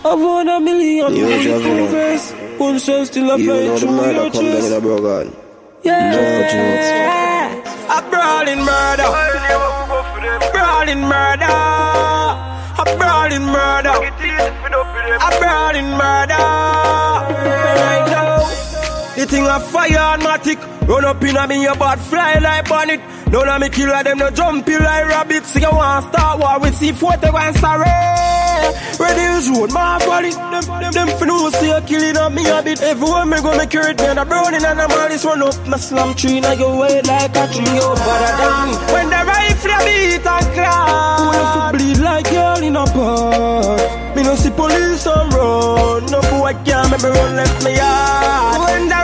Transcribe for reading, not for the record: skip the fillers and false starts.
I've won a million universe. One shell still a flying through your chest. Yeah, a brawling murder. Brawling murder. A brawling murder. A brawling murder. Right now, the thing a fire and matic. Run up in a me, your butt fly like bonnet. None of me killer them no jumpy like rabbits. So you want start war with C4 they want sorry. Ready is road, my body. Them finna see a killing on me a bit. Everywhere me go make it, man. A browning and a malice run up. My slam tree now you wait like a tree. Oh, better than when the rifle beat and crack. Who if you bleed like girl in a pot. Me no see police on run. No boy can't make me run left me yard. When the